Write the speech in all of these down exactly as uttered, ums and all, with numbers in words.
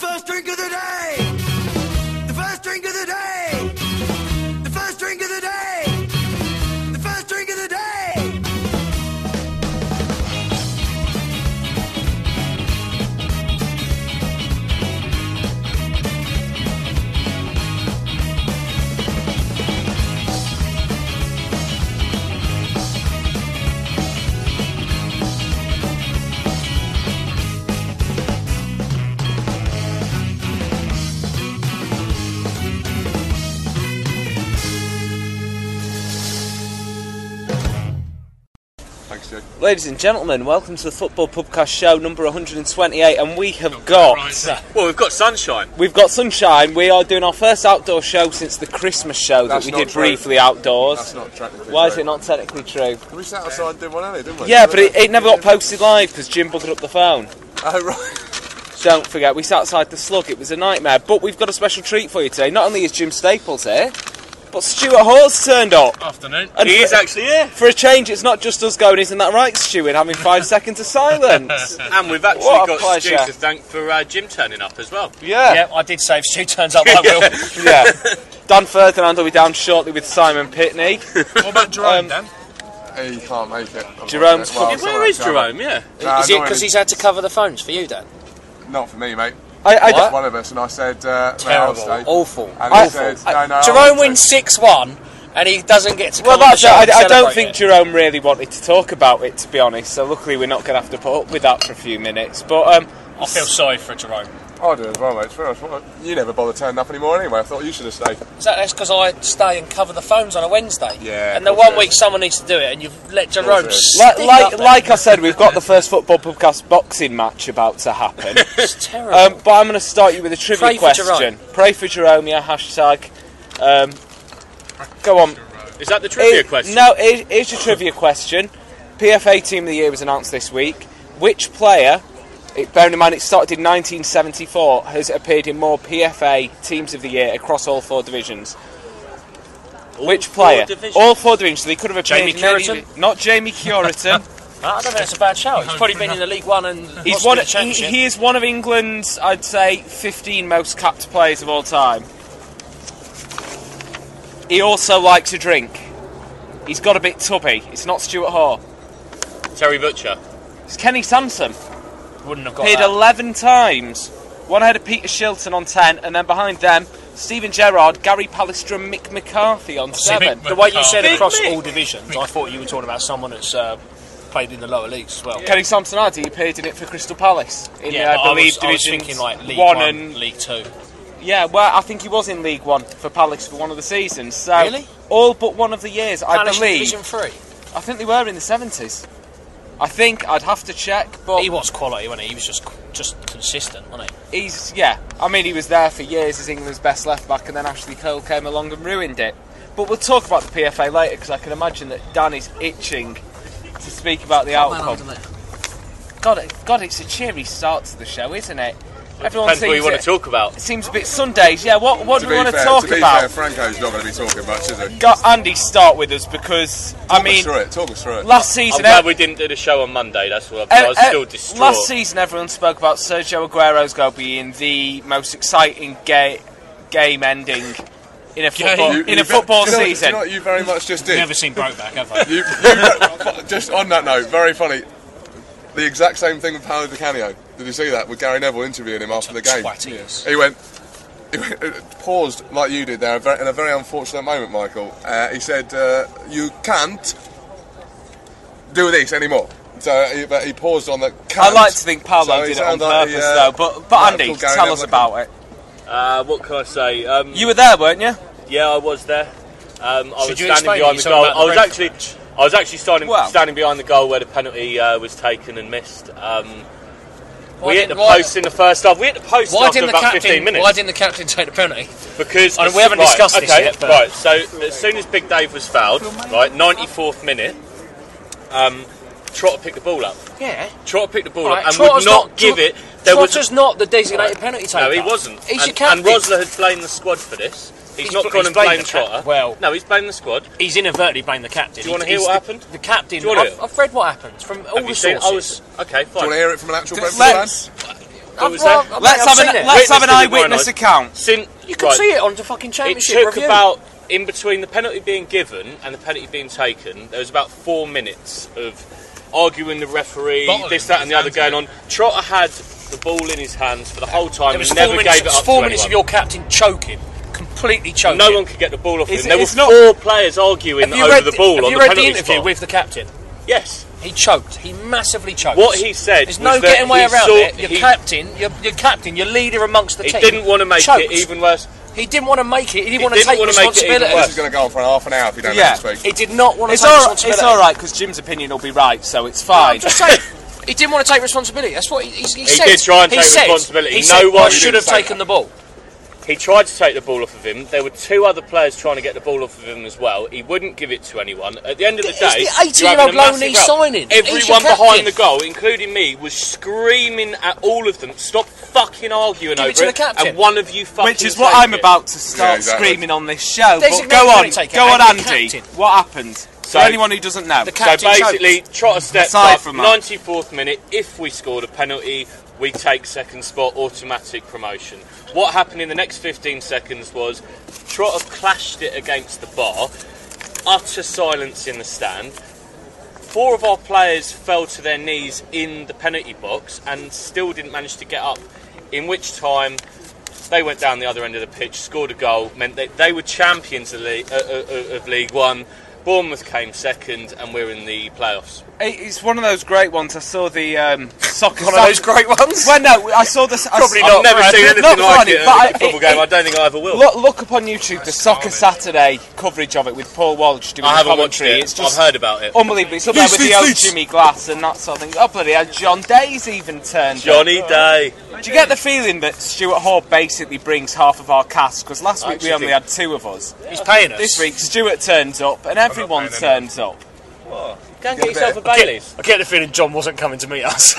first drink of the day! The first drink of the day! The first drink of the day! The first drink of the day! Ladies and gentlemen, welcome to the Football Pubcast show number one hundred twenty-eight, and we have got... Well, we've got sunshine. We've got sunshine. We are doing our first outdoor show since the Christmas show That's that we did true. briefly outdoors. That's not technically Why true. is it not technically true? We sat outside and did one earlier, didn't we? Yeah, but it, it never got posted live because Jim buggered up the phone. Oh, right. Don't forget, we sat outside the Slug. It was a nightmare. But we've got a special treat for you today. Not only is Jim Staples here, but Stuart Hall's turned up. Afternoon. And he for, is actually here. For a change, it's not just us going, isn't that right, Stuart? Having five seconds of silence. And we've actually What a got pleasure. Stu to thank for uh, Jim turning up as well. Yeah. Yeah, I did say if Stu turns up, I will. Yeah. Dan Ferdinand will be down shortly with Simon Pitney. What about Jerome, Um, Dan? He can't make it. Jerome's well, fucking- it's Where alright, is Jerome? Yeah. Nah, Is it not because really. he's had to cover the phones for you, Dan? Not for me, mate. I, I Just don't- one of us, and I said, uh, Terrible. no, I'll stay. Awful. And I- he said, no, no. Jerome I'll wins stay. six one, and he doesn't get to well, come on the that's show I, and I don't celebrate think it. Jerome really wanted to talk about it, to be honest. So luckily, we're not going to have to put up with that for a few minutes. But um, I feel sorry for Jerome. I do as well, mate. Fair enough. You never bother turning up anymore anyway. I thought you should have stayed. Is that, that's because I stay and cover the phones on a Wednesday. Yeah, And the of course one it week is. someone needs to do it, and you've let course Jerome it is. like, stick like, up there. like I said, we've got the first Football Podcast boxing match about to happen. It's terrible. um, but I'm going to start you with a trivia Pray for question. Pray for Jerome, yeah, hashtag. Um, go on. Is that the trivia It- question? No, it, it's a trivia question. P F A Team of the Year was announced this week. Which player, it, bearing in mind it started in nineteen seventy-four, has appeared in more P F A Teams of the Year across all four divisions? All Which four player? divisions? All four divisions. So they could have appeared Jamie in any- Curitan? Not Jamie Curitan. I don't think that's a bad show. He's probably been in the League One and He's possibly one. the He, Championship. he is one of England's, I'd say, fifteen most capped players of all time. He also likes to drink. He's got a bit tubby. It's not Stuart Hall. Terry Butcher. It's Kenny Sansom. Wouldn't have got Appeared that. eleven times. One ahead of Peter Shilton on ten, and then behind them, Stephen Gerrard, Gary Pallister, and Mick McCarthy on seven. The way you said Big across Mick. all divisions, I thought you were talking about someone that's uh, played in the lower leagues as well. Kenny Sansom had, he appeared in it for Crystal Palace. In, Yeah, uh, but I I believe was, I was divisions thinking like League one, One, and League Two. yeah, well, I think he was in League One for Palace for one of the seasons. So Really? all but one of the years, I Palace in believe. Division Three. I think they were in the seventies. I think I'd have to check, but He was quality, wasn't he? He was just just consistent, wasn't he? he's yeah. I mean, he was there for years as England's best left back, and then Ashley Cole came along and ruined it. But we'll talk about the P F A later because I can imagine that Dan is itching to speak about the outcome. God, it, God, it's a cheery start to the show, isn't it? Everyone Depends what you seems want it, to talk about. it seems a bit Sundays. Yeah, what what To do we be want to fair, talk to be about? fair, Franco's not going to be talking much, is he? Got Andy start with us because Talk I us mean, through it. Talk us through it. last I'm season. glad we didn't do the show on Monday. That's what I, I was Uh, uh, still distraught. Last season, everyone spoke about Sergio Aguero's goal being the most exciting ga- game ending in a football You- in you a football do you know, season. Do you know what you very much just did? Never seen Brokeback, have I? You, you, just on that note, very funny. The exact same thing with Paolo Di Canio. Did you see that with Gary Neville interviewing him after the game? Twat he is. He went, he went uh, paused like you did there, in a very unfortunate moment, Michael. Uh, he said, uh, "You can't do this anymore." So he, but he paused on the. Can't. I like to think Paolo So he did it on sounds like purpose, he, uh, though. But but might have Andy, called Gary tell Neville us a about it. Uh, what can I say? Um, You were there, weren't you? yeah, I was there. Um, I Should was you standing explain behind it? the You're goal. talking about I was the red actually, flag. I was actually standing Well. standing behind the goal where the penalty uh, was taken and missed. Um, Why we hit the didn't- why- post in the first half. We hit the post Why after didn't the about captain? fifteen minutes. Why didn't the captain take the penalty? Because I mean, as- we haven't right, discussed this okay, yet, but- right. So as soon as Big Dave was fouled, right, ninety-fourth minute, um, Trotter picked the ball up. Yeah. Trotter picked the ball Right, up and Trotter's would not, not- give Trot- it. There was Trotter's not the designated penalty taker. no, he wasn't. He's and, your captain. and Rosler had blamed the squad for this. He's, He's not bl- gone he's and blamed blamed the cap- Trotter. well- no, he's blamed the squad. He's inadvertently blamed the captain. Do you wanna He's- hear he's what the- happened? The captain. Do you wanna I've, hear? I've read what happened from all Have the you seen? sources. I was okay. Do you Fine. want to hear it from an actual Brentford fan? Let's. Who was well, that? Let's I've have seen an it. let's have an Witnessed it with eyewitness my eyes. account. Sin- You can right. see it on the fucking It championship took review. about, in between the penalty being given and the penalty being taken, there was about four minutes of arguing the referee, Bottling this, that, and the other his going hands on. Trotter had the ball in his hands for the whole time It was and four never minutes, gave it it was up four to minutes of anyone. your captain choking, completely choking. No one could get the ball off It's- him. There it's were not- four players arguing Have you over read the ball Have on you the read the penalty interview spot. with the captain? Yes. He choked. He massively choked. What he said There's was no that getting way he around saw- it. Your he- captain, your, your captain, your leader amongst the He team. didn't want to make choked. it even worse. He didn't want to make it. He didn't He want to didn't take want to make it even responsibility. worse. This is going to go on for half an hour if you don't Yeah. let me speak. He did not want to It's take all responsibility. it's all right because Jim's opinion will be right, so it's fine. I'm just saying. He didn't want to take responsibility. That's what he, he, he, He said. did try and he take said, responsibility. He No said, one I should have didn't say taken that. the ball. He tried to take the ball off of him. There were two other players trying to get the ball off of him as well. He wouldn't give it to anyone. At the end of the He's day, the eighteen-year-old you're having a loanee massive row. signing. He's your Everyone captain. behind the goal, including me, was screaming at all of them, stop fucking arguing Give it over to the captain. and one of you fucking Which is what take I'm it. about to start Yeah, exactly. screaming on this show. But Designated go on, penalty taker go on, and the Andy. captain. What happened? So- For anyone who doesn't know. The So captain basically, Trotter stepped Aside up, from that. ninety-fourth minute, if we scored a penalty, we take second spot, automatic promotion. What happened in the next fifteen seconds was Trotter clashed it against the bar, utter silence in the stand. Four of our players fell to their knees in the penalty box and still didn't manage to get up, in which time they went down the other end of the pitch, scored a goal, meant that they were champions of League, uh, uh, of League One. Bournemouth came second and we're in the playoffs. It's one of those great ones. I saw the um, soccer. One of those great ones. Well, no, I saw this. Probably I, not. I've never Brad. seen anything Not like funny, it at but a I- football it- game. it- I don't think I ever will. Look, look up on YouTube the Soccer Saturday coverage of it with Paul Walsh doing I the haven't watched commentary. it. It's just I've heard about it. unbelievable. It's up there Leeds, with the Leeds, old Leeds. Jimmy Glass and that sort of thing. Oh bloody hell, John Day's even turned up. Johnny Day. Do you get the feeling that Stuart Hall basically brings half of our cast? Because last I week we actually only think- had two of us. He's paying us. This week Stuart turns up and everyone paying turns up. Go and get yourself a Bailey's. I get the feeling John wasn't coming to meet us.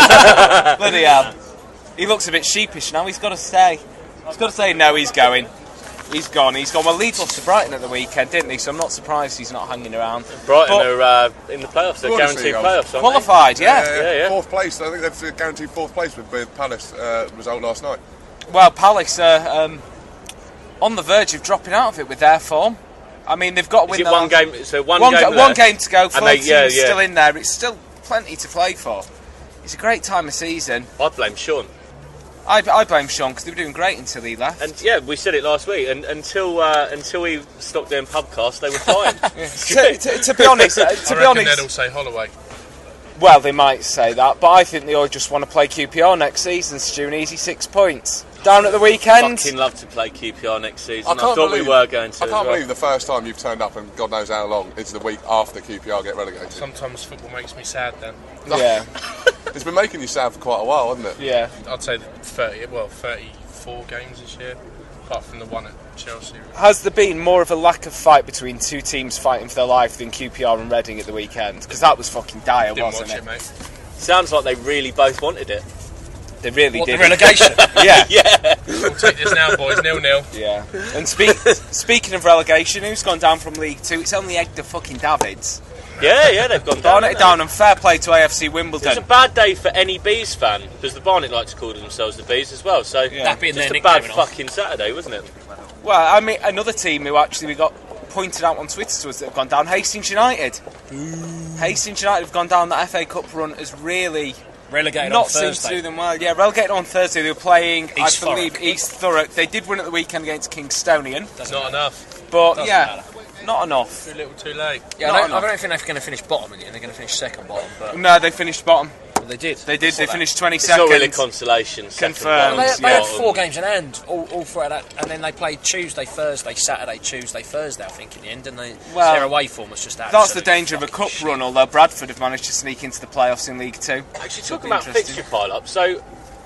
Bloody hell. He looks a bit sheepish now. He's got to say. He's got to say no, he's going. He's gone. He's gone. Well, Leeds lost to Brighton at the weekend, didn't he? So I'm not surprised he's not hanging around. Brighton But- are uh, in the playoffs. They're Bundesliga. guaranteed playoffs, aren't Qualified, yeah. Uh, Yeah, yeah. Fourth place. I think they've guaranteed fourth place with, with Palace uh, result last night. Well, Palace are um, on the verge of dropping out of it with their form. I mean, they've got to they? Is win it the one last- game? So one, one, game ga- left. one game to go. Four And they- teams yeah, yeah. still in there. It's still plenty to play for. It's a great time of season. I blame Sean. I, I blame Sean because they were doing great until he left. And yeah, we said it last week. And until uh, until he stopped doing pubcasts, they were fine. to, to, to be honest, uh, to I be reckon they'd all honest, say Holloway. well, they might say that, but I think they all just want to play Q P R next season. Stu, an easy six points down at the weekend. Fucking love to play Q P R next season. I I, can't thought believe we were going to. I as can't well. believe the first time you've turned up and God knows how long it's the week after Q P R get relegated. Sometimes football makes me sad then. Yeah, It's been making you sad for quite a while, hasn't it? yeah. I'd say that thirty, well, thirty-four games this year, apart from the one at Chelsea. Has there been more of a lack of fight between two teams fighting for their life than Q P R and Reading at the weekend? Because that was fucking dire, Didn't wasn't watch it? it, mate. Sounds like they really both wanted it. They really What, the did. relegation? Yeah, Yeah. We'll take this now, boys. Nil nil. yeah. And speak, speaking of relegation, who's gone down from League Two? It's only Egg the fucking Davids. Yeah, yeah, they've gone down. Barnet haven't down, and fair play to A F C they? It was a Wimbledon. bad day for any Bees fan because the Barnet like to call themselves the Bees as well. So Yeah. That being just their a bad nickname and all. fucking Saturday, wasn't it? Well, I mean, another team who actually we got pointed out on Twitter to us that have gone down, Hastings United. Hastings United have gone down. That F A Cup run has really Relegated not on seemed to Thursday. do them well. Yeah, relegated on Thursday. They were playing, East I believe, Thurrock. East Thurrock. They did win at the weekend against Kingstonian, Doesn't Not matter. enough. but Doesn't yeah, matter. not enough. Too little, too late. Yeah, Not I don't, enough. I don't think they're going to finish bottom again. They're going to finish second bottom, but No, they finished bottom. they did. They did. Saw They that. finished It's not twenty-second. really consolation. second Confirmed. bottom, They, they had bottom. four games in hand all, all throughout that, and then they played Tuesday, Thursday, Saturday, Tuesday, Thursday. I think in the end, and they, Well, their away form was just That's the absolute danger of a fucking cup shit. run, although Bradford have managed to sneak into the playoffs in League Two. Actually, It'll talking be about interesting. fixture pile up. So,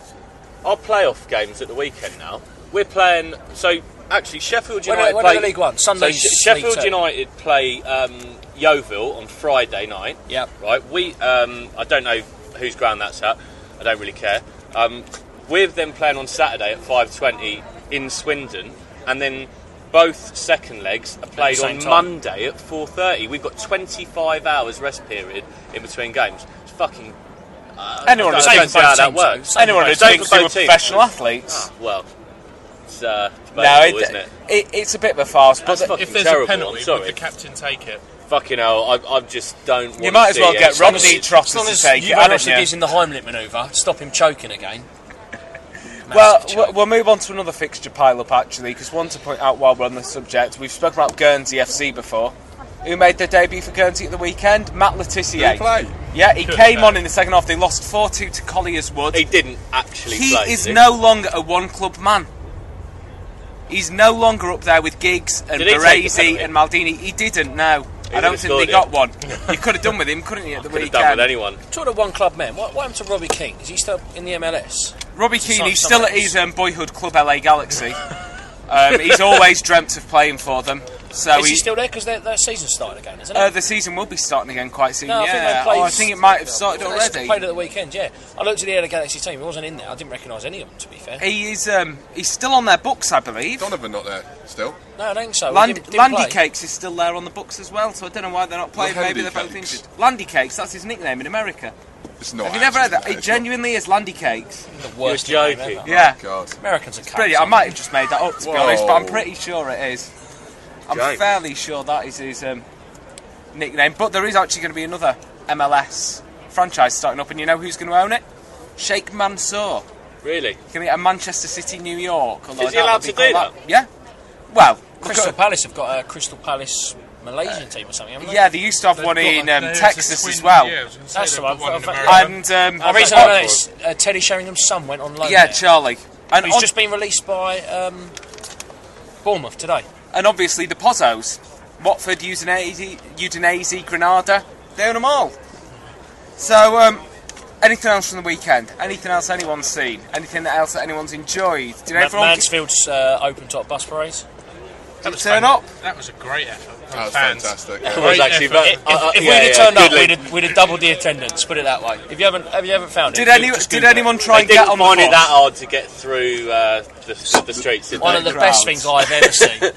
our playoff games at the weekend now. We're playing. So, actually, Sheffield When are- United when are play the League One? So Sunday's Sh- Sheffield League Two. United play um, Yeovil on Friday night. Yep. Right. We. Um, I don't know whose ground that's at. I don't really care. Um, we're then playing on Saturday at five twenty in Swindon, and then both second legs are played same on time. Monday at four thirty. We've got twenty-five hours rest period in between games. It's fucking Anyone I who don't Same see how both that teams, works. though. anyone who Same thinks for they were both teams. professional athletes. Well, it's uh, No, debatable, it, isn't it? it, it's a bit of a farce. But That's the- fucking If there's terrible. a penalty, I'm sorry. would the captain take it? Fucking hell, I, I just don't. you want might to as see well it. get As long Rodney as- Trotters As long to as take you it, manage hadn't to you? gives him the Heimlich manoeuvre, stop him choking again. Well, Massive we'll, choke. we'll move on to another fixture pile-up, actually, because one to point out while we're on the subject, we've spoken about Guernsey F C before. Who made their debut for Guernsey at the weekend? Matt Le Tissier. Did he play? Yeah, he Good came man. on in the second half. They lost four two to Collier's Wood. He didn't actually He play. is did he? no longer a one-club man. He's no longer up there with Giggs and Did he take the Baresi penalty? and Maldini. He didn't, no. He I don't would've think they scored got it. one. You could have done with him, couldn't you, at the Could have weekend? done with anyone. Talking of one club men, what, what happened to Robbie King? Is he still in the M L S? Robbie Keane, Some- he's still at someone his um, boyhood club L A Galaxy. um, he's always dreamt of playing for them. So Is he, he still there? Because their, their season's starting again, isn't it? uh, the season will be starting again quite soon. No, I yeah, think they played. oh, I think it might have started They already. played at the weekend, yeah. I looked at the L A Galaxy team. He wasn't in there. I didn't recognise any of them, to be fair. He is. Um, he's still on their books, I believe. Donovan not there still. No, I don't think so. He Land, didn't- didn't Landy play. Cakes is still there on the books as well, so I don't know why they're not playing. Maybe they're Landy both Cakes. injured. Landy Cakes, that's his nickname in America. It's not. Have you never heard that? actually, It it's genuinely is Landy Cakes. The worst You're nickname joking. ever. Yeah, not. God. Americans are cunts. brilliant. I might have just made that up to be Whoa. honest, but I'm pretty sure it is. I'm Joke. fairly sure that is his um, nickname. But there is actually going to be another M L S franchise starting up, and you know who's going to own it? Sheikh Mansour. Really? Going to get a Manchester City, New York. although Is he I doubt allowed they'll to be do called that? Yeah. Well, look Crystal at- Palace have got a Crystal Palace Malaysian team or something, haven't they? yeah, they used to have They've one got in a- um, there's a Texas twin- as well. Yeah, I was gonna say That's they've the got one. one in For- for- America. And um, The reason oh, I know is uh, Teddy Sheringham's son went on loan yeah, there. Charlie. And, He's on- just been released by um, Bournemouth today. and obviously the Pozzos, Watford, Udinese, Udinese, Granada, they own them all. So, um, anything else from the weekend? Anything else anyone's seen? Anything else that anyone's enjoyed? Did Ma- everyone Mansfield's uh, open top bus parades. That was turn fan- up? That was a great effort. from That was fans. fantastic. It Yeah. was Great actually. effort. But, If, uh, uh, if yeah, we'd have yeah, turned up, good we'd link. have, we'd have doubled the attendance. Put it that way. If you haven't, have you haven't found it? Did, you any, just did Google it. anyone try They and get didn't on the find it bus? that hard to get through uh, the, the streets, did One they? of the crowds. best things I've ever seen.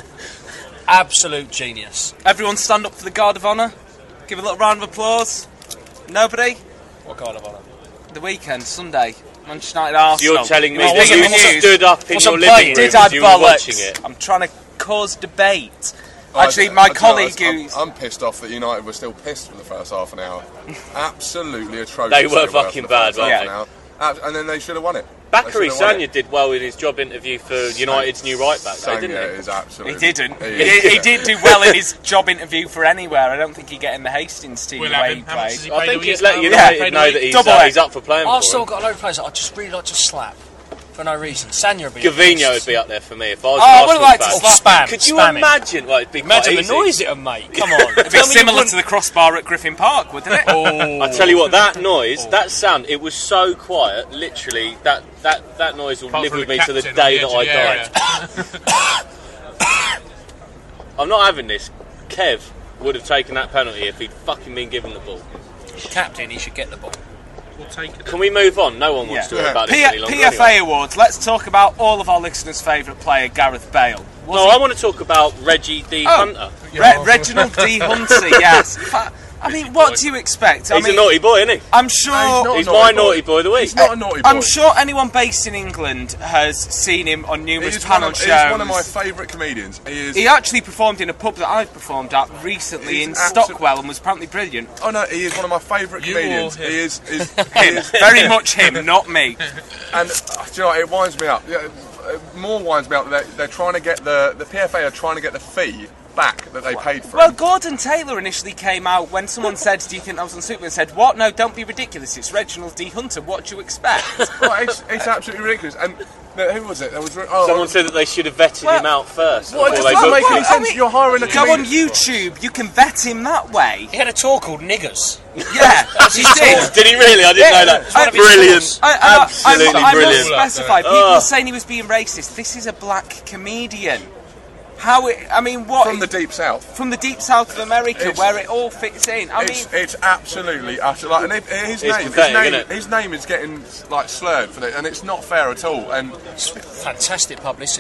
Absolute genius. Everyone stand up for the Guard of Honour. Give a little round of applause. Nobody? What kind of honour? The weekend, Sunday. Manchester United Arsenal. You're telling me It was that big in you the news. stood up in Wasn't your living playing. room Did I as you were watching bollocks? it? I'm trying to cause debate. I- Actually, I- my I don't know, colleague I'm, who's... I'm pissed off that United were still pissed for the first half an hour. Absolutely atrocious. They were for fucking the bad, first weren't half they? an hour. Ab- And then they should have won it. Bakary They should have won Sagna it. did well in his job interview for United's new right back, though, Sagna didn't he? is absolutely. He didn't. He He, is. did, he did do well in his job interview for anywhere. I don't think he'd get in the Hastings team We'll the have way him. he How much played. does he I pay think the he's week? let How United much does he pay the know week? that he's, Double uh, A. he's up for playing I've for still him. got a load of players that I just really like to slap for no reason. Sanya would be Gavinho would pissed. be up there for me if I was Oh, I an would've Arsenal liked to fan. Or slap spam. Could you spam him. imagine? Well, it'd be quite Imagine the easy. noise it'd make. Come on. It'd be similar to the crossbar at Griffin Park, wouldn't it? Oh. I tell you what, that noise, that sound, it was so quiet. Literally, that that that noise will Apart live from with the me to the captain day on that the I edge of the die. area. I'm not having this. Kev would have taken that penalty if he'd fucking been given the ball. Captain, he should get the ball. We'll take it. Can we move on? No one wants Yeah. to hear about this P- any longer. P F A anyway. Awards. Let's talk about all of our listeners' favourite player, Gareth Bale. Was No, he- I want to talk about Reggie D. Oh. Hunter. Re- Reginald D. Hunter, yes. Fa- I mean, what do you expect? I He's mean, a naughty boy, isn't he? I'm sure. not He's a my naughty boy. naughty boy of the week. He's not a naughty boy. I'm sure anyone based in England has seen him on numerous He's one, panel of, shows. he's one of my favourite comedians. He is. He actually performed in a pub that I've performed at recently He's in an absolute- Stockwell and was apparently brilliant. Oh no, he is one of my favourite You comedians. or him? He is. is he Him, is very much him, not me. And uh, do you know, what, it winds me up. Yeah, uh, more winds me up. That they're, they're trying to get the the P F A are trying to get the fee back that they paid for. Well, him. Gordon Taylor initially came out when someone said, "Do you think that was on Superman?" Said, "What? No, don't be ridiculous. It's Reginald D. Hunter. What do you expect?" Well, it's, it's absolutely ridiculous. And uh, who was it? There was oh, Someone said that they should have vetted Well, him out first Well, it before just they doesn't booked make any him. I sense. mean, You're hiring a Go on comedian. YouTube. You can vet him that way. He had a tour called Niggers. Yeah, he did. Did he really? I didn't Yeah, know that. it's one of his Brilliant. tours. I, I, Absolutely I, I brilliant. must specify. People Oh. saying he was being racist. This is a black comedian. How? It, I mean, what? From the deep south. from the deep south of America, It's- where it all fits in. I mean, It's, it's absolutely utter. Like, and if, his It's name, his pathetic, name, isn't it? his name is getting like slurred for it, and it's not fair at all. And It's fantastic publicity.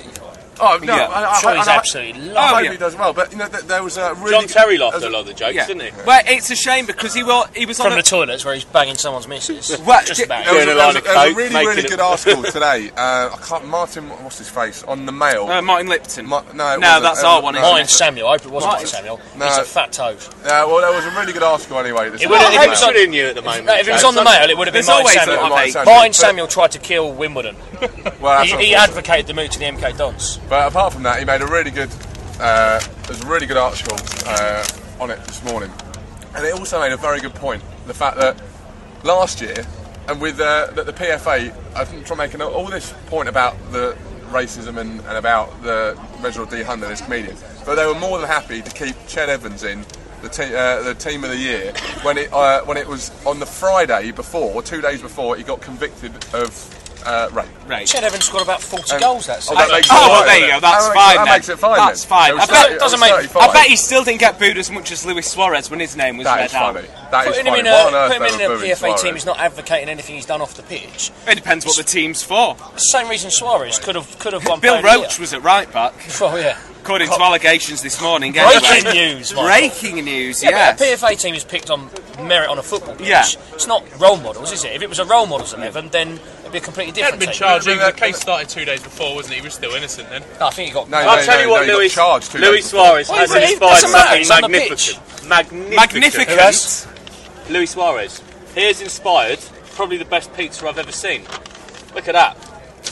Oh no, Yeah. I, I, I'm sure I, he's I, absolutely I lovely. hope yeah. he does well. But you know, th- there was a really John Terry laughed there at a was lot of the jokes, Yeah. didn't he? Well, it's a shame because he was he was on From a, the toilets where he's banging someone's missus. Well, Just d- about. There was, Doing a, a there was, line a, of there was a coke, really, making really it- good article today. Uh, I can't. Martin, what's his face on the Mail? uh, Martin Lipton. Ma- no, it no, wasn't. that's It our was- one. no. isn't Martin it? Samuel. I hope it wasn't Martin- Martin Samuel. No. He's a fat toad. Uh, well, there was a really good article anyway. This It morning. would've- What if it was on- hatred in you at the moment? No, if it was James? on the Mail, it would have been There's Martin always Samuel. a- Martin Samuel. Martin But- Samuel tried to kill Wimbledon. Well, that's He, he unfortunate. advocated the move to the M K Dons. But apart from that, he made a really good. Uh, there's a really good article uh, on it this morning, and it also made a very good point. The fact that last year, and with uh, that the P F A, I think, trying making all this point about the racism and, and about the Reginald D. Hunt and his comedian, but they were more than happy to keep Ched Evans in the, te- uh, the team of the year when it uh, when it was on the Friday before, or two days before, he got convicted of uh, rape. Right. Ched Evans scored about forty And- goals that oh, season. that makes it Oh, fine, well, there you doesn't go. it? That's That fine. makes, that then. makes it fine. That's then. fine. It was I thirty- bet, it doesn't was make- thirty-five. I bet he still didn't get booed as much as Luis Suarez when his name was That read is out. funny. That is Putting him funny. in Why on a, earth put him they in were a booing P F A team Suarez? is not advocating anything he's done off the pitch. It depends what the team's for. Same reason Suarez could have could have won. Bill Player of the Roach was at right back, Year. Oh yeah. according to allegations this morning. Breaking anyway. news. Michael. Breaking news. Yeah, Yes. but a P F A team is picked on merit on a football pitch. Yeah. It's not role models, is it? If it was a role models eleven, then it'd be a completely He hadn't different been team. charged. Yeah, The but- case started two days before, wasn't he? He was still innocent then. No, I think he got. No, I'll no, tell no, you no, what, he got Luis, charged two Luis days before. Suarez Well, has it inspired doesn't matter, something it's on the magnificent. Magnificent. Magnificent. Yes. Luis Suarez. He has inspired probably the best pizza I've ever seen. Look at that.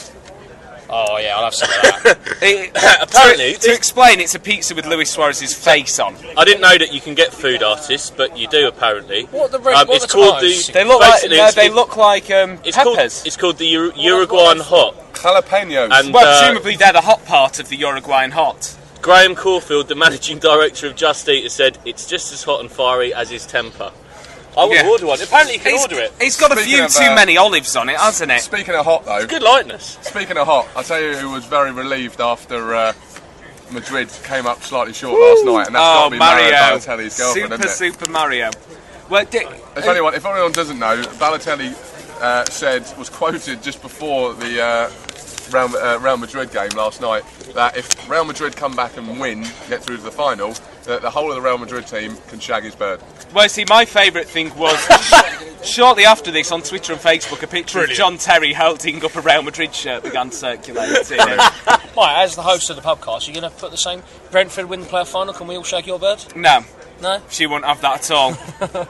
Oh yeah, I'll have some of that. It- Apparently, to, to explain, it's a pizza with Luis Suarez's face on. I didn't know that you can get food artists, but you do apparently. What the red- Um, what it's the called tomatoes? the. They look like basically, no, it's- they it- look like um, It's called, peppers. it's called the Ur- Uruguayan Hot. Jalapenos. And Well, uh, presumably they're the hot part of the Uruguayan hot. Graham Caulfield, the managing director of Just Eat, has said it's just as hot and fiery as his temper. I would Yeah. order one. Apparently, you can It's- order it. It's got a Speaking few of, too uh, many olives on it, hasn't it? Speaking of hot though, Good likeness. speaking of hot, I'll tell you who was very relieved after uh, Madrid came up slightly short last night, and that's got Oh, to be Mario Mario. Balotelli's girlfriend, Super, isn't it? Super Mario. Well, di- If anyone, if anyone doesn't know, Balotelli uh, said, was quoted just before the uh, Real, uh, Real Madrid game last night, that if Real Madrid come back and win, get through to the final, that the whole of the Real Madrid team can shag his bird. well, see, my favourite thing was shortly after this on Twitter and Facebook, a picture Brilliant. of John Terry holding up a Real Madrid shirt began circulating. Right, as the host of the podcast, you're going to put the same. Brentford win the playoff final. Can we all shag your bird? No, No. she wouldn't have that at all.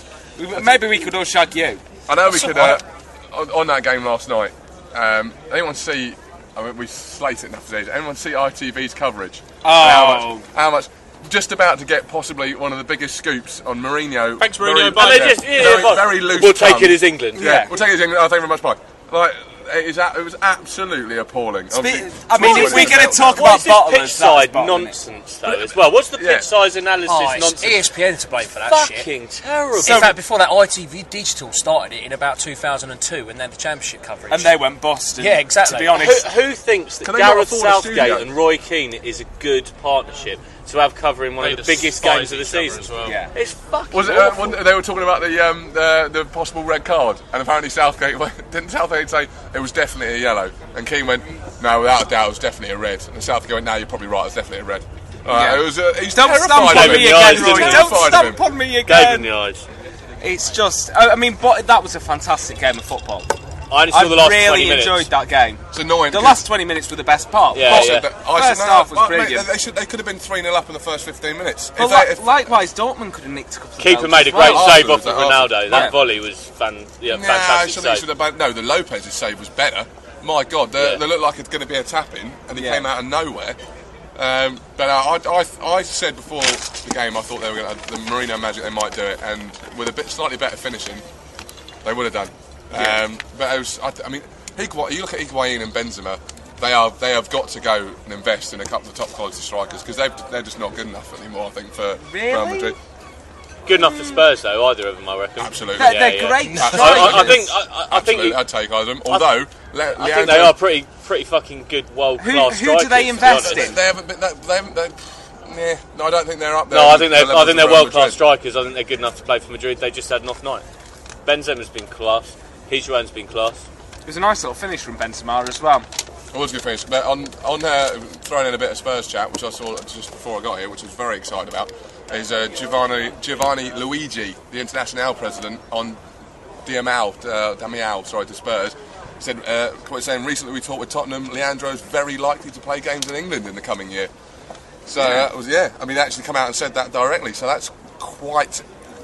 We- Maybe we could all shag you. I know we So could, uh, on, on that game last night, um, anyone see, I mean, we slate it enough today, anyone see I T V's coverage? Oh. How much, how much, just about to get possibly one of the biggest scoops on Mourinho. Thanks, Very- Mourinho, And bye. they yeah, just, yeah, very, yeah, very loose We'll take tongue. it as England. Yeah, Yeah. we'll take it as England. Oh, thank you very much, Mike. Like, it, is, a- it was absolutely appalling. Obviously, I mean, if Smalling we're is going out to talk now. What about is this bottlers, pitch that's side bottling it. nonsense though as well? What's the Yeah. pitch size analysis Oh, it's nonsense? E S P N to blame for that shit. Fucking terrible. In fact, before that, I T V Digital started it in about two thousand two, and then the Championship coverage. And they went bust. and Yeah, exactly. To be who, honest, who thinks that Can they not Gareth afford a Southgate studio? and Roy Keane is a good partnership to have covering one They of the biggest despise games of the each other season? as well. yeah. It's fucking Was it? Uh, awful. when they were talking about the um, the, the possible red card, and apparently Southgate didn't Southgate say it was definitely a yellow, and Keane went, no, without a doubt, it was definitely a red, and Southgate went, no, you're probably right, it's definitely a red. Uh, Yeah. It was. Uh, he's Don't terrified stamp of on him. me Gave him the again, eyes, Roy. didn't he? Don't Terrified of stamp him. on me Gave him again. the eyes. It's just, I I mean, but that was a fantastic game of football. I only saw I the last really twenty minutes. enjoyed that game. It's annoying. The 'cause last twenty minutes were the best part. Yeah, But yeah. the- First no, half was but, mate, brilliant. they should. They could have been three nil up in the first fifteen minutes. But If they- li- if- likewise, Dortmund could have nicked a couple of Keeper goals made a as great well. save Afterwards, off of afterwards. Ronaldo. That Yeah. volley was fan, yeah, Nah, fantastic should, save. should have been, no, the Lopez's save was better. My God, they, Yeah. they looked like it's going to be a tap in, and he Yeah. came out of nowhere. Um, but uh, I, I, I said before the game, I thought they were going to the Mourinho magic. They might do it, and with a bit slightly better finishing, they would have done. Yeah. Um, but it was, I, I mean, Higuain, you look at Higuain and Benzema. They are they have got to go and invest in a couple of top quality strikers because they they're just not good enough anymore. I think for Real Really? Madrid. Good enough for Spurs though, either of them, I reckon. Absolutely. They're, Yeah, they're yeah. great I- strikers. I, I, I think. I, I think. Absolutely, You, I'd take either of them. Although, Le- I think Leandro- they are pretty, pretty fucking good, world class Who- who do strikers. they to be invest honest. in? They haven't been. They, they haven't. They, yeah, no, I don't think they're up there. No, I with think the they're. I levels think of they're Real world class Madrid. strikers. I think they're good enough to play for Madrid. They just had an off night. Benzema's been class. Higuain's been class. It was a nice little finish from Benzema as well. It was a good finish. But on, on uh, throwing in a bit of Spurs chat, which I saw just before I got here, which I was very excited about, is uh, Giovanni, Giovanni Luigi, the International president, on Damiao, uh, Damiao, sorry, to Spurs, said, uh, quite saying, recently we talked with Tottenham, Leandro's very likely to play games in England in the coming year. So, yeah, uh, was, yeah I mean, they actually come out and said that directly, so that's quite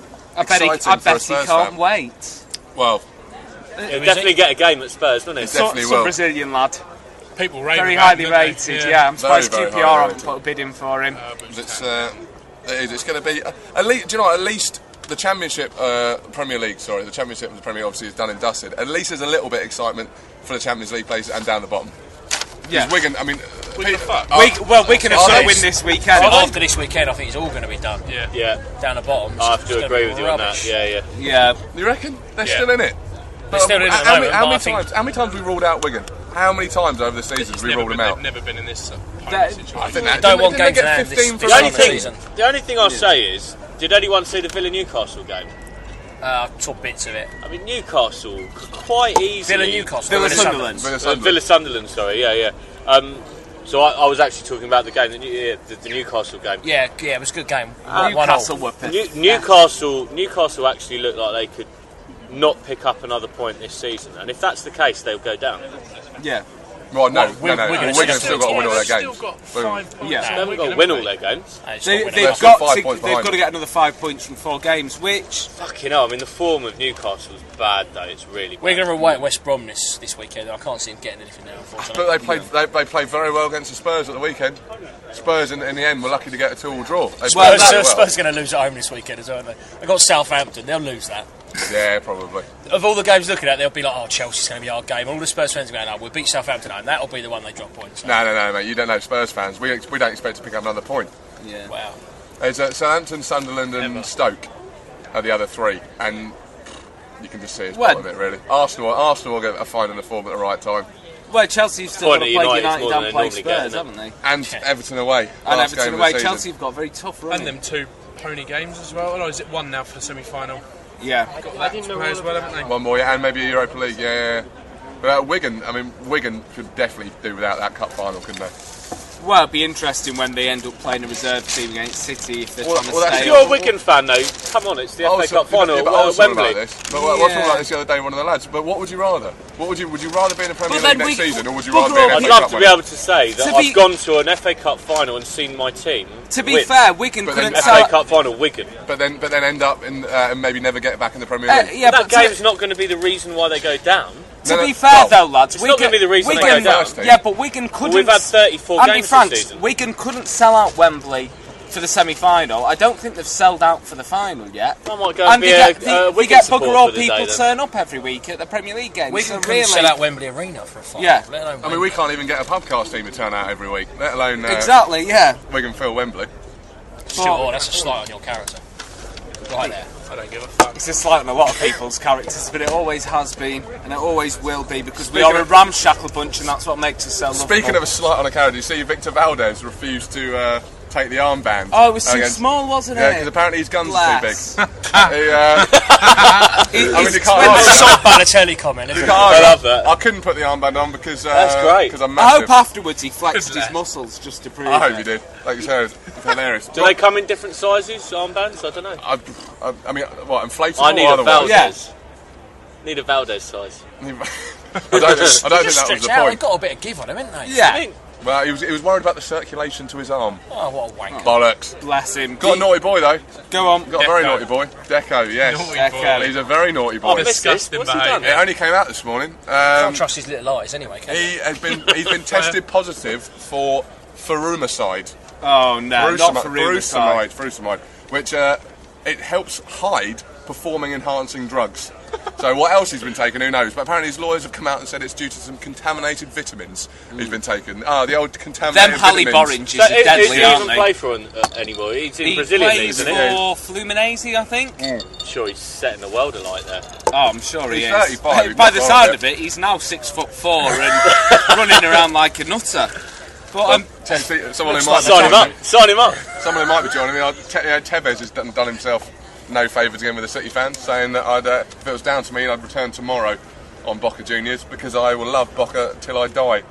I bet exciting he, I for bet a he Spurs can't fan. wait. Well, He'll definitely get a game at Spurs, won't he? It's definitely Some, will. some Brazilian lad. People rate Very about highly him, don't they? rated, yeah. I'm surprised Very, very Q P R highly haven't rated. put a bid in for him. Uh, but it's, uh, it is, it's going to be, uh, at least, do you know what, at least the Championship, uh, Premier League, sorry, the Championship and the Premier obviously is done and dusted. At least there's a little bit of excitement for the Champions League places and down the bottom. Yeah. Because Wigan, I mean... Wigan are fucked. uh, We, well, Wigan have are got to they? win this weekend. After this weekend, I think it's all going to be done. Yeah. Yeah, Down the bottom. I have it's to gonna agree be with you on that. rubbish. Yeah, yeah. Yeah. You reckon? They're Yeah. still in it? They're still in it at the how, many, moment, how but many I think- times? How many times have we ruled out Wigan? How many times over the season It's have we never ruled been, them out? they've never been in this uh, That- situation. I think that Don't didn't want they games get in hand fifteen this- for The only This thing, season. the only thing I'll say is, did anyone see the Villa Newcastle game? Uh, I saw bits of it. I mean, Newcastle could quite easily. Villa Newcastle. Villa Villa Sunderland. Villa Uh, Sunderland. Villa Sunderland, sorry, yeah, yeah. Um, so I, I was actually talking about the game, the, New- yeah, the, the Newcastle game. Yeah, yeah, it was a good game. One all. Newcastle whooping. New, Newcastle, Newcastle actually looked like they could not pick up another point this season, and if that's the case, they'll go down. Yeah. Well, no, Well, no, Wigan- no. Wigan Wigan have have still got to win all their They've games. still got Boom. five points. Yeah. on They haven't Wigan, got to haven't win they? all their games. And it's They, not winning. they've They're still got five to, points they've behind. got to get another five points from four games, which Fucking hell, I mean, the form of Newcastle's bad, though. It's really bad. We're going to away at West Brom this, this weekend. I can't see them getting anything now, unfortunately. But they played, they, they played very well against the Spurs at the weekend. Spurs, in, in the end, were lucky to get a two-all draw. They Spurs, played very Spurs, well. Spurs are going to lose at home this weekend as well, aren't they? They've got Southampton. They'll lose that. Yeah, probably. Of all the games looking at, they'll be like, oh, Chelsea's going to be our game. All the Spurs fans are going, oh, we'll beat Southampton at home. That'll be the one they drop points. No, no, no, mate. You don't know Spurs fans. We, we don't expect to pick up another point. yeah. Wow. There's uh, Southampton, Sunderland, and Never. Stoke are the other three, and you can just see it's Well- part of it, really. Arsenal, Arsenal will get a finding the form at the right time, Well, Chelsea's still Point got to at play United's United more than and they play normally get, Spurs, isn't haven't they? and Yeah. Everton away. And last Everton game away. of the season. Chelsea have got a very tough run. And them two pony games as well. Oh, is it one now for the semi-final? Yeah. Got that to play as well, haven't they? One more, yeah, and maybe a Europa League, yeah. yeah, yeah. But uh, Wigan, I mean, Wigan could definitely do without that cup final, couldn't they? Well, it'd be interesting when they end up playing a reserve team against City if they're Well, trying to well, that's- If stay you're up. a Wigan fan, though, come on, it's the I F A was Cup talking- final yeah, at but I was talking Wembley. about this. But I was talking Yeah. about this the other day with one of the lads. But what would you rather? What would you would you rather be in the Premier But League then next we- season, or would you Bugger rather be in all. F I'd A love Cup to be winner? able to say that To I've be- gone to an F A Cup final and seen my team To be win. fair, Wigan But then couldn't F sell. A Cup final, Wigan. But then, but then end up in uh, and maybe never get back in the Premier Uh, League. yeah, That but game's to, not going to be the reason why they go down. to No, no, be fair well, though, lads, it's not gonna be the reason they Wigan, go down. Yeah, but Wigan couldn't. we've had thirty-four Andy games this Franks, season. Wigan couldn't sell out Wembley for the semi-final. I don't think they've sold out for the final yet. I might go and And be they a, get, they, a they Wigan get supporter bugger all for the people day, then. turn up every week at the Premier League games. Wigan so couldn't really, sell out Wembley Arena for a final. Yeah. Let alone I mean, we can't even get a pubcast team to turn out every week, let alone uh, exactly, yeah. Wigan fill Wembley. Stuart, oh, that's a slight on your character. Right there. I don't give a fuck. It's a slight on a lot of people's characters, but it always has been, and it always will be, because we Speaking are a of- ramshackle bunch, and that's what makes us so lovable. Speaking of a slight on a character, you see Victor Valdez refused to uh, take the armband. Oh, it was too against- small, wasn't Yeah, it? because apparently his guns Bless. are too big. he, uh, It- I mean, it's you can't when- argue Sort of Balotelli comment, isn't You it? can't I argue. love that. I couldn't put the armband on because uh, That's great. Because I'm I massive. hope afterwards he flexed Good his lad. muscles just to prove I hope it. you did. Like you said, it's hilarious. Do they come in different sizes, armbands? I don't know. I, I, I mean, what, inflatable I need or a otherwise? Valdez. Need a Valdez size. I don't, I don't Just think that was stretch the out. They've point. got a bit of give on him, haven't they? I Yeah, think Well, he was, he was worried about the circulation to his arm. Oh, what a wanker. Bollocks. bless him. Got a naughty boy, though. Go on. Got a very Deco. naughty boy. Deco, yes. Naughty Okay. boy. He's a very naughty I boy. missed this. Disgusting What's he done? behaviour. It only came out this morning. Um, Can't trust his little eyes anyway, can you? he has been he's been tested positive for furumicide. Oh no, not for Furosemide, furosemide, which uh, it helps hide performing-enhancing drugs. So what else he's been taking, who knows? But apparently his lawyers have come out and said it's due to some contaminated vitamins he's been taking. Ah, the old Them contaminated Halle vitamins. Boranges So, are is, is deadly, he aren't even they? play for an, uh, anymore? He's in He Brazilian league, plays isn't for he? Fluminense, I think. Sure, he's setting the world alight there. Oh, I'm sure he He's is. thirty-five, he's By not the far sound off of it, he's now six foot four and running around like a nutter. But um, Te- te- someone who Looks might like be Sign him joining- up. Sign him up. Someone who might be joining me. I- Te- you know, Tevez has done, done himself no favours again with the City fans, saying that I'd, uh, if it was down to me, I'd return tomorrow on Boca Juniors because I will love Boca till I die.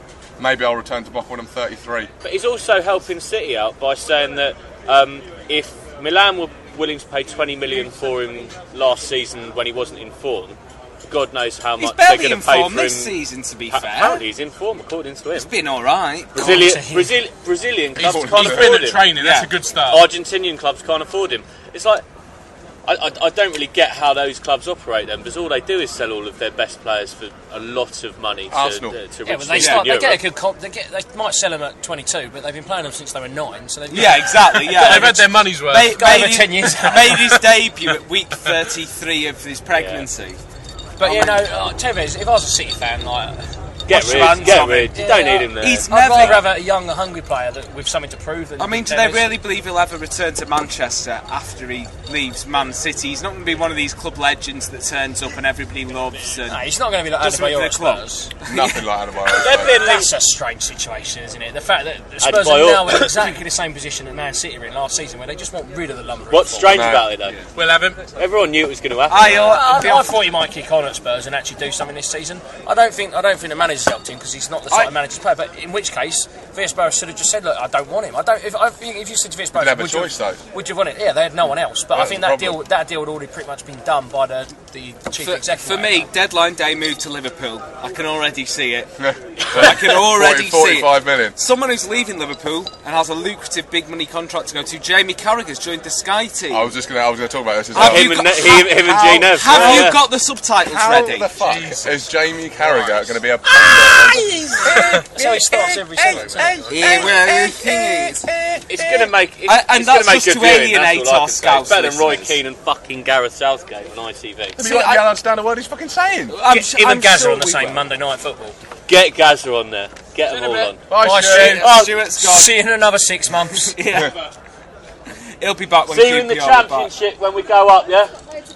maybe I'll return to Boca when I'm thirty-three. But he's also helping City out by saying that um, if Milan were willing to pay twenty million for him last season when he wasn't in form, God knows how He's much they're barely going in to pay form for him. this season, to be Pa- fair. Apparently he's in form, according to him. It's been alright. Brazilian, to him. Brazil, Brazilian clubs He's can't He's afford been at him. training. That's Yeah. a good start. Argentinian clubs can't afford him. It's like I, I, I don't really get how those clubs operate then, because all they do is sell all of their best players for a lot of money to, Arsenal. uh, to Yeah, rich but they teams start. in They get a Europe. good. Comp, they get. They might sell them at twenty-two, but they've been playing them since they were nine. So they've Yeah, exactly. Yeah, They've had their money's worth. Made, got made over his, ten years. made his debut at week thirty-three of his pregnancy. But you know, uh, Tevez. If I was a City fan, like Get What's your rid, hands get on rid. him? You don't Yeah, need him there. He's I'd never. rather have a young, hungry player that, with something to prove. Than I mean, do than they Tevez. really believe he'll ever return to Manchester after he leaves Man City? He's not going to be one of these club legends that turns up and everybody loves. And No, he's not going to be like Doesn't make Adebayor the at club. Spurs. Nothing like They're Adebayo. being That's linked. a strange situation, isn't it? The fact that the Spurs Adebayor. are now in exactly the same position that Man City were in last season, where they just want rid of the lumber. What's strange No. about it though? We'll have him. Everyone knew it was going to happen. I, uh, I, the I off- thought he might kick on at Spurs and actually do something this season. I don't think I don't think the manager's helped him because he's not the sort I- of manager's player. But in which case, Villas-Boas should have just said, "Look, I don't want him. I don't." If I think if you said to Villas-Boas, Didn't have a would choice, you, though. would you want it? Yeah, they had no one else. But I That's think the that problem. deal that deal had already pretty much been done by the the chief for, executive. for me, deadline day move to Liverpool. I can already see it. I I can already see it. forty-five million. Someone who's leaving Liverpool and has a lucrative big money contract to go to. Jamie Carragher's joined the Sky team. I was just going to I was going to talk about this as Have well. you Him and, got- Ne- him, him and how- G Nev. Have Yeah, you yeah. got the subtitles How ready? the fuck is Jamie Carragher going to be a That's how he starts every season. isn't it? Yeah, well, the thing is, It's going to make. It's, And- and it's gonna that's make just good to viewing, that's alienate all I our can say. It's better than Roy Scouse Keane and fucking Gareth Southgate on I T V. You See, don't I- understand a word he's fucking saying. I'm, Get s- him I'm and Gazza sure on the we same will. Monday Night Football. Get Gazza on there. Get them all on. Bye, Bye, Stu. Stu. Oh, Stuart's gone. See you in another six months. Yeah. He'll be back when See you in the Q P R are back. championship when we go up, yeah?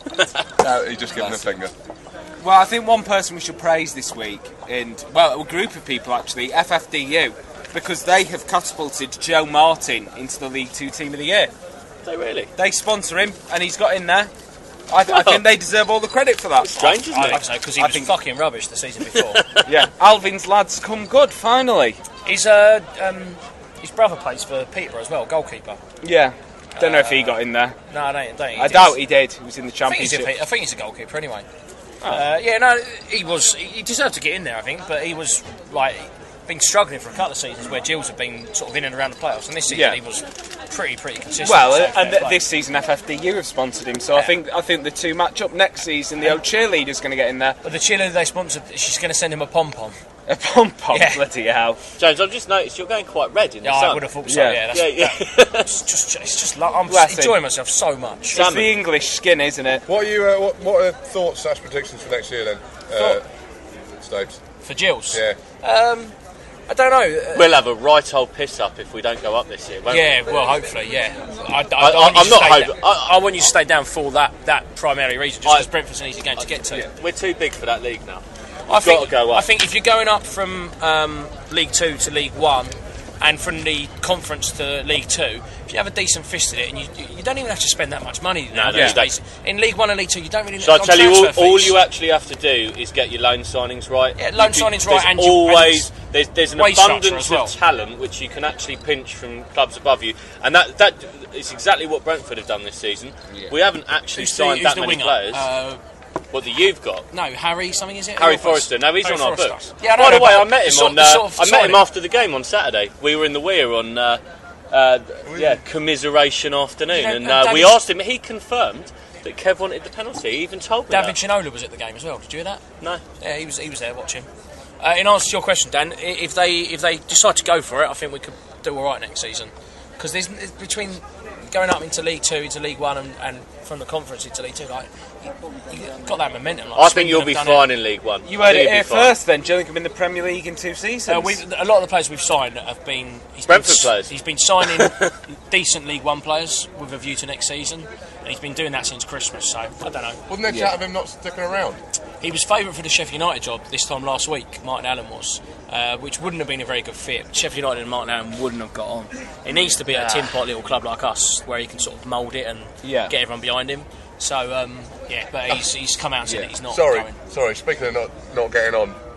No, he just given a finger. Well, I think one person we should praise this week, and well, a group of people actually, F F D U, because they have catapulted Joe Martin into the League Two Team of the Year. So really? They sponsor him, and he's got in there. I, th- I think they deserve all the credit for that. Strange, isn't I it? think so because he I was think- fucking rubbish the season before. Yeah, Alvin's lads come good finally. His uh, um, his brother plays for Peterborough as well, goalkeeper. Yeah, don't know if he got in there. No, I don't. don't think I did. doubt he did. He was in the I think, he's a, championship. I think he's a goalkeeper anyway. Uh, yeah, no, he was. He deserved to get in there, I think, but he was like been struggling for a couple of seasons where Gills have been sort of in and around the playoffs, and this season Yeah. he was pretty, pretty consistent. Well, so uh, and fair th- play. this season F F D U have sponsored him, so I Yeah. think I think the two match up next season. The old cheerleader's going to get in there. But the cheerleader they sponsored, she's going to send him a pom pom. A pom pom, Yeah. bloody hell! James, I've just noticed you're going quite red in the Yeah, sun. I would have thought so. Yeah. Yeah, that's, Yeah, yeah. that- it's just, it's just like I'm Bless him. enjoying myself so much. It's Salmon. the English skin, isn't it? What are you? Uh, what, what are thoughts slash predictions for next year then? Uh, Stapes. For Gills, Yeah. um, I don't know. Uh, We'll have a right old piss up if we don't go up this year, won't Yeah, well, hopefully, yeah. I, I, I, I- want you I'm to not stay hoping- da- I, I want you to stay down for that, that primary reason, just I- because Brentford's an easy game to get to. we? We're too big for that league now. I think, gotta go up. I think if you're going up from um, League Two to League One, and from the Conference to League Two, if you have a decent fist at it, and you, you don't even have to spend that much money No, no, these you don't. days. In League One and League Two, you don't really. So I on tell you, all, transfer all fees, you actually have to do is get your loan signings right. Yeah, loan You can- signings right there's and your- always and there's there's an wage structure abundance as well. of talent which you can actually pinch from clubs above you, and that that is exactly what Brentford have done this season. We haven't actually Who's the, signed who's that the many winger? players. Uh, what that you've got. no, Harry something is it? Harry Who else? Forrester. No, he's Harry on our Forrester. books. Yeah, I know, By the way, but I met the him sort- on. the Uh, sort of I met signing. him after the game on Saturday. We were in the Weir on. Uh, uh, yeah, commiseration afternoon, You know, and uh, uh, we David- asked him. He confirmed that Kev wanted the penalty. He even told me David that. Ginola was at the game as well. Did you hear that? No. Yeah, he was. He was there watching. Uh, in answer to your question, Dan, i- if they if they decide to go for it, I think we could do all right next season. Because there's it's between going up into League Two, into League One, and, and from the Conference into League Two, like you, you got that momentum. Like I think Swindon you'll have be done fine it. in League One. You heard You'll it be here fine. first. Then Gillingham in the Premier League in two seasons. Uh, we've, a lot of the players we've signed have been he's Brentford been, players. He's been signing decent League One players with a view to next season, and he's been doing that since Christmas. So I don't know. Wasn't there chat of him not sticking around? He was favourite for the Sheffield United job this time last week, Martin Allen was, uh, which wouldn't have been a very good fit. Sheffield United and Martin Allen wouldn't have got on. It needs to be a tin pot little club like us, where he can sort of mould it and Yeah. get everyone behind him. So, um, yeah, but he's, he's come out and said that he's not Sorry, going. sorry. Speaking of not not getting on,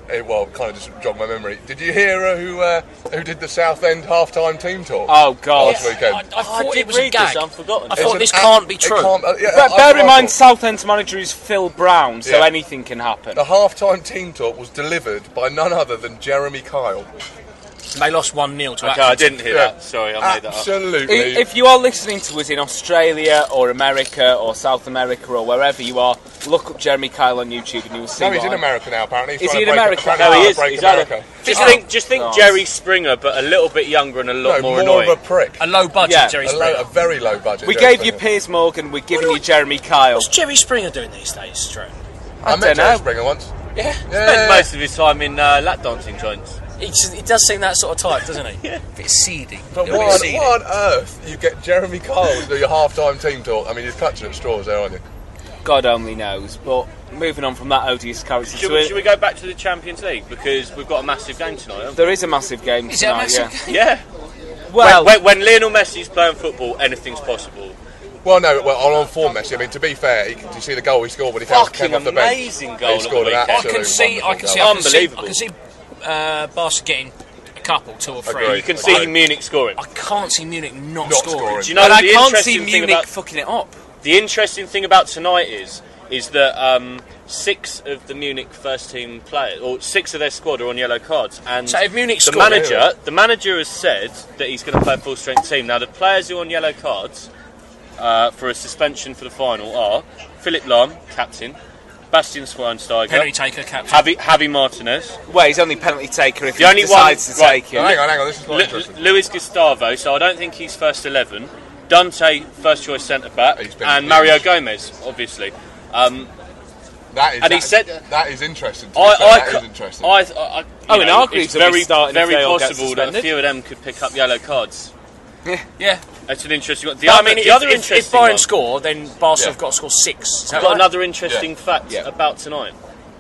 it, well, kind of just jogged my memory. Did you hear uh, who uh, who did the Southend half-time team talk? Oh God! Last weekend. I, I I thought did it was a read gag. this, I've forgotten. I It's thought an this act- can't be it true. can't- uh, yeah, But I- bear I in mind, thought Southend's manager is Phil Brown, so Yeah. anything can happen. the half-time team talk was delivered by none other than Jeremy Kyle. They lost one nil to Okay, I Accrington. didn't hear Yeah. that. Sorry, I made that up. Absolutely. I- If you are listening to us in Australia or America or South America or wherever you are, look up Jeremy Kyle on YouTube and you will see. no, he's what in I'm- America now. Apparently, he's Is trying he to in break- America? apparently No, trying he to is. break He's had America. a, just Oh. think, just think, God. Jerry Springer, but a little bit younger and a lot No, more, more annoying. of a prick. A low budget Yeah. Jerry A, low, Springer. a very low budget. We Jerry gave you Springer. Piers Morgan, we're giving you Jeremy Kyle. What's Jerry Springer doing these days, Stu? I, I met don't Jerry know. Springer once. Yeah. Spent Yeah. most of his time in uh, lap dancing joints. He, just, he does seem that sort of type, doesn't he? Yeah. A bit seedy. But Little why bit on, seedy. why on earth you get Jeremy Kyle to do your half-time team talk? I mean, you're clutching at straws there, aren't you? God only knows. But moving on from that odious character Should to we, it, should we go back to the Champions League because we've got a massive game tonight? Haven't there is a massive game Is it a tonight. massive yeah. we? Yeah. Well, when, when, when Lionel Messi's playing football, anything's possible. Well, no, well, on form Messi. I mean, to be fair, he, did you see the goal he scored when he came, Fucking came off the bench? amazing goal He at scored the an weekend. I absolute can see, I can see, I wonderful can see, I Unbelievable. can see uh, Barca getting a couple, two or three. Agreed. You can see Agreed. Munich scoring. I can't see Munich not, Not scoring. scoring. Do you know but I the can't interesting see thing Munich about fucking it up. the interesting thing about tonight is is that um, six of the Munich first team players, or six of their squad, are on yellow cards, and So if Munich the score- manager, the manager has said that he's going to play a full strength team. Now the players who are on yellow cards uh, for a suspension for the final are Philip Lahm, captain, Bastian Schweinsteiger, Penalty taker, captain. Javi, Javi Martinez, Well, he's only penalty taker if The he only decides one- to right, take No, it. hang on, hang on, this is quite Lu- interesting. Luis Gustavo. So I don't think he's first eleven. Dante, first choice centre back, He's been and huge. Mario Gomez, obviously. Um, That is, And he that, said- that is interesting. To be I, fair, I, that ca- is interesting. I, I, I, Oh, you and know, Hargreaves it's will be very, starting if very they all get possible that a suspended. few of them could pick up yellow cards. Yeah. That's an interesting one. The But other, I mean, the if, other if, interesting if Bayern one, score, then Barca Yeah. have got to score six. Is that I've got right? another interesting Yeah. fact Yeah. about tonight.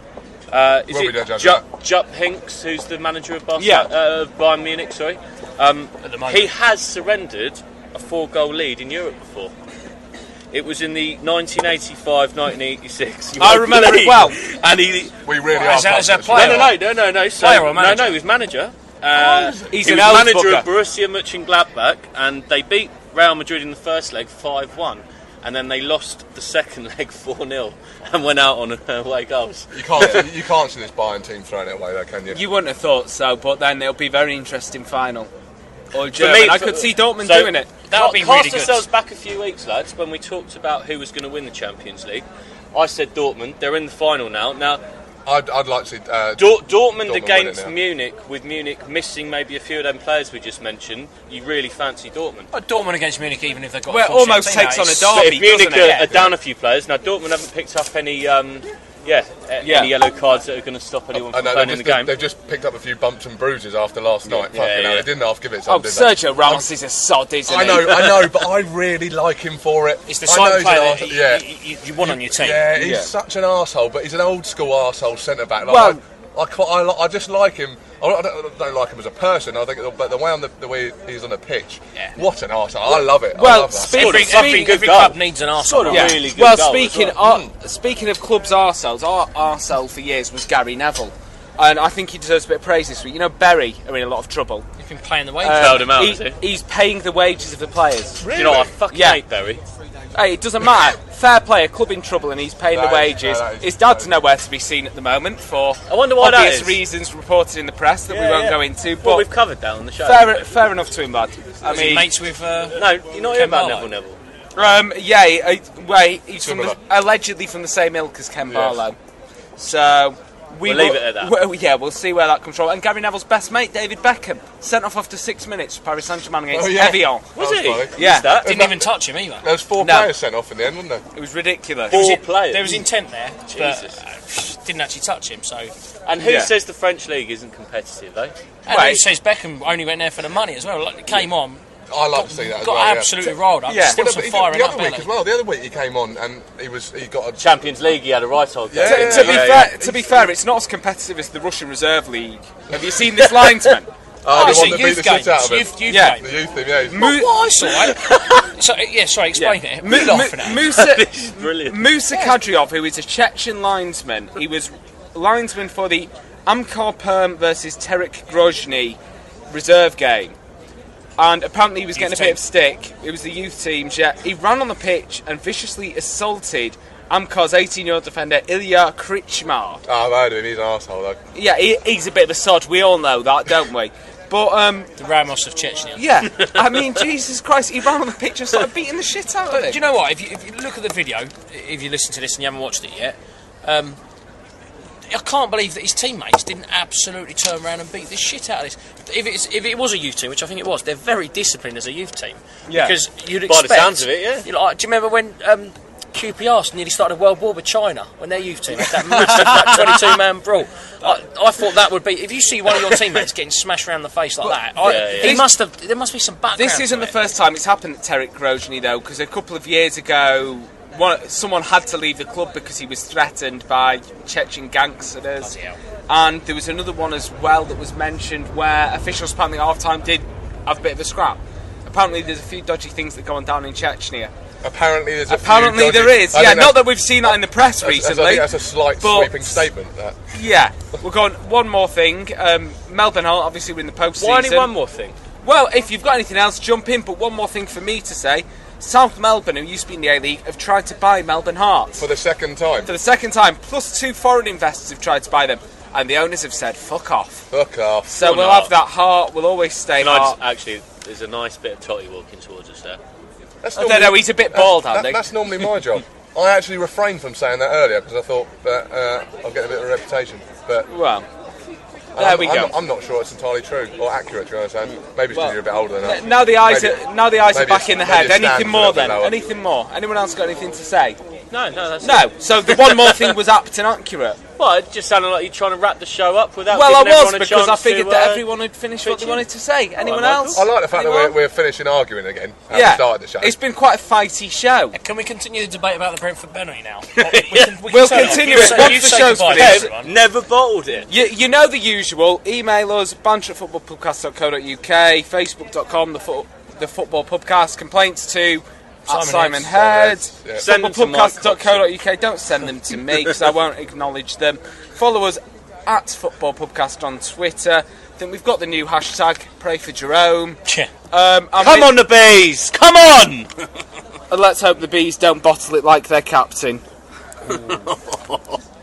Uh, is Well, we it don't judge Jupp, that. Jupp Hinks, who's the manager of Barca, Yeah. uh, of Bayern Munich? Sorry, um, At the moment. he has surrendered a four-goal lead in Europe before. It was in the nineteen eighty-five nineteen eighty-six. I remember it well. And he, we really What, are. as a- as a clutching at player? straws. no, no, no, no, no. So, Player or no, manager? no, he was manager. Uh, He's he an was old manager bugger. of Borussia Mönchengladbach, and they beat Real Madrid in the first leg five one, and then they lost the second leg four nil and went out on away goals. You can't, you can't see this Bayern team throwing it away, though, can you? You wouldn't have thought so, but then it'll be a very interesting final. Or For German. me- I for- could see Dortmund so- doing it. That would be Cast really good. ourselves back a few weeks, lads, when we talked about who was going to win the Champions League. I said Dortmund. They're in the final now. Now, I'd, I'd like to see. Uh, Dor- Dortmund, Dortmund against win it now. Munich, with Munich missing maybe a few of them players we just mentioned, you really fancy Dortmund. Oh, Dortmund against Munich, even if they've got Well, a full almost team takes out, on a it's- derby. But if Munich doesn't are, it? are down a few players, now Dortmund haven't picked up any, um, yeah, a- Yeah. any yellow cards that are going to stop anyone I from know, playing they've in the just, game. they've just picked up a few bumps and bruises after last night. Yeah, Fucking hell, yeah. they didn't half give it Oh, some, did they? Sergio Ramos is a sod, isn't I he? know, I know, but I really like him for it. It's the I know side he's player an that arse- you, yeah. you, you, you want on your team. Yeah, he's Yeah. such an arsehole, but he's an old school arsehole centre back. Like, Well- I, I, quite, I, li- I just like him. I don't, I don't- I don't like him as a person. I think, but the way on the, the way he's on the pitch, Yeah. what an arsehole! I love it. I Well, love that. speak- Every, Speak- every, speak- every good club goal. needs an Arsenal. Sort of Yeah. really good well, goal as speaking well. uh, speaking of clubs' arseholes, our arsehole for years was Gary Neville, and I think he deserves a bit of praise this week. You know, Bury are in a lot of trouble. You've been playing the way. Um, Bailed him out, he- has he? He's paying the wages of the players. Do you know what? I fucking Yeah. hate Berry. Hey, it doesn't matter. Fair play, a club in trouble, and he's paying That the is- wages. no, that is- His dad's nowhere to be seen at the moment for I wonder why that obvious is. reasons reported in the press that we Yeah, won't yeah. go into. Well, But we've covered that on the show. fair, fair enough to him, lad. I Is he mean, mates with. Uh, No, you're not here Ken about Barlow? Neville Neville. um, yeah, he- uh, well, he's from the, Similar. allegedly from the same ilk as Ken Yes. Barlow. So we We'll leave will- it at that. Well, yeah, we'll see where that comes from. And Gary Neville's best mate, David Beckham, sent off after six minutes for Paris Saint-Germain against Oh, yeah. Evian. Was That he? funny. Yeah. Who's that? didn't even touch him either. There was four No. players sent off in the end, wasn't there? It was ridiculous. Four Was it- players. There was intent there, Jesus. but uh, didn't actually touch him. So, and And who Yeah. says the French league isn't competitive, eh? Right. who says Beckham only went there for the money as well? Like, he came on, I like to see that as got well. yeah. absolutely riled up. Yeah. Still Well, some but he- fire in the that other week belly. as well. The other week he came on and he was he got a Champions League, he had a right old Yeah, go. To, yeah, to be yeah, fair, yeah. to be fair, it's not as competitive as the Russian Reserve League. Have you seen this linesman? Oh, the it's one a that beat youth the game. shit out It's of him. youth, youth Yeah. game. the youth team. Yeah, he's- Mu- Oh, I saw it. so, yeah, sorry, explain it. Mu- Move off Mu- for now. Musa, This is brilliant. Musa Kadyrov, who is a Chechen linesman, he was linesman for the Amkar Perm versus Terek Grozny reserve game. And apparently he was getting Youth a bit team. of stick. It was the youth teams, yeah. He ran on the pitch and viciously assaulted Amkar's eighteen-year-old defender, Ilya Krichmar. Oh, I've heard of him, he's an arsehole though. Yeah, he, he's a bit of a sod. We all know that, don't we? But, um... The Ramos of Chechnya. yeah, I mean, Jesus Christ, he ran on the pitch and started beating the shit out of Do him. you know what? If you, if you look at the video, if you listen to this and you haven't watched it yet, um, I can't believe that his teammates didn't absolutely turn around and beat the shit out of this. If it's, if it was a youth team, which I think it was, they're very disciplined as a youth team. Yeah. Because you'd By expect... the sounds of it, yeah. You're like, do you remember when um, Q P R nearly started a world war with China, when their youth team had that massive like, twenty-two man brawl? I, I thought that would be... If you see one of your teammates getting smashed around the face like that, I, yeah, yeah. he This- must have... There must be some background. This to isn't the it. first time it's happened at Terek Grozny, though, because a couple of years ago, one, someone had to leave the club because he was threatened by Chechen gangsters. Bloody hell. And there was another one as well that was mentioned where officials apparently at half-time did have a bit of a scrap. Apparently there's a few dodgy things that go on down in Chechnya. Apparently there's a Apparently few dodgy- there is, I yeah, think not that's- that we've seen that in the press that's- that's- recently. I think that's a slight but- sweeping statement, that. Yeah, we're going, one more thing, um, Melbourne Heart, obviously we're in the post-season. Why only one more thing? Well, if you've got anything else, jump in, but one more thing for me to say. South Melbourne, who used to be in the A-League, have tried to buy Melbourne Hearts. For the second time. For the second time, plus two foreign investors have tried to buy them, and the owners have said, fuck off. Fuck off. So Or we'll not. have that heart, we'll always stay Can I heart. just, actually, there's a nice bit of totty walking towards us there. That's I don't know, he's a bit bald, that- Andy. That's normally my job. I actually refrained from saying that earlier because I thought that uh, I'll get a bit of a reputation. But Well, there I'm, we I'm go. Not, I'm not sure it's entirely true or accurate, to be honest. And maybe it's because Well, you're a bit older than us. Now the eyes Maybe- are now the eyes are maybe back it's- in the maybe head. it stands Anything a more little bit then? lower. Anything more? Anyone else got anything to say? No, no, that's No. So the one more thing was apt and accurate. Well, it just sounded like you're trying to wrap the show up without Well, I giving everyone was a because I chance figured to, that uh, everyone had finished what they pitch in. wanted to say. Anyone Michael. else? I like the fact that Anyone? we're, we're finishing arguing again. At yeah, the start of the show. it's been quite a fighty show. Can we continue the debate about the Brentford penalty now? We can, we can We'll turn off. continue You it say- once you the say show's goodbye to finished. everyone. Never bottled it. You, you know the usual. Email us, banter at football pubcast dot co dot uk, facebook dot com, the, foot, the football pubcast, complaints to at Simon Simon Head, Yeah. Send them to Mike footballpubcast dot co dot uk. Don't send them to me because I won't acknowledge them. Follow us at Football Pubcast on Twitter. I think we've got the new hashtag, pray for Jerome. Yeah. Um, and Come we- on, the bees! Come on! and let's hope the bees don't bottle it like their captain.